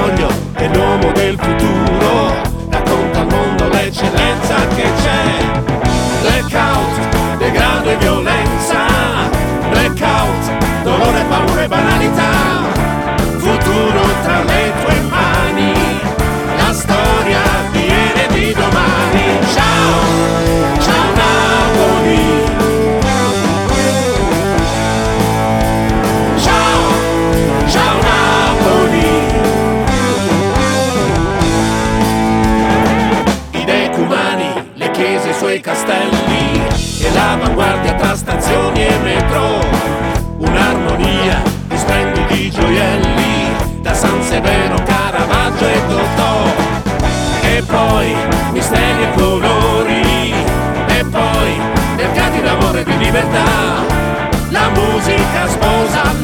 Bergoglio è l'uomo del futuro, racconta al mondo l'eccellenza che c'è. Blackout, degrado e violenza, blackout, dolore, paura e banalità, futuro tra le tue mani, la storia viene di domani. Ciao, ciao Napoli. Ciao, ciao Napoli. I decumani, le chiese, i suoi castelli e l'avanguardia tra stazioni e metro, un'armonia di splendidi gioielli da San Severo, Caravaggio e Totò, e poi misteri e colori, e poi mercati d'amore e di libertà, la musica sposa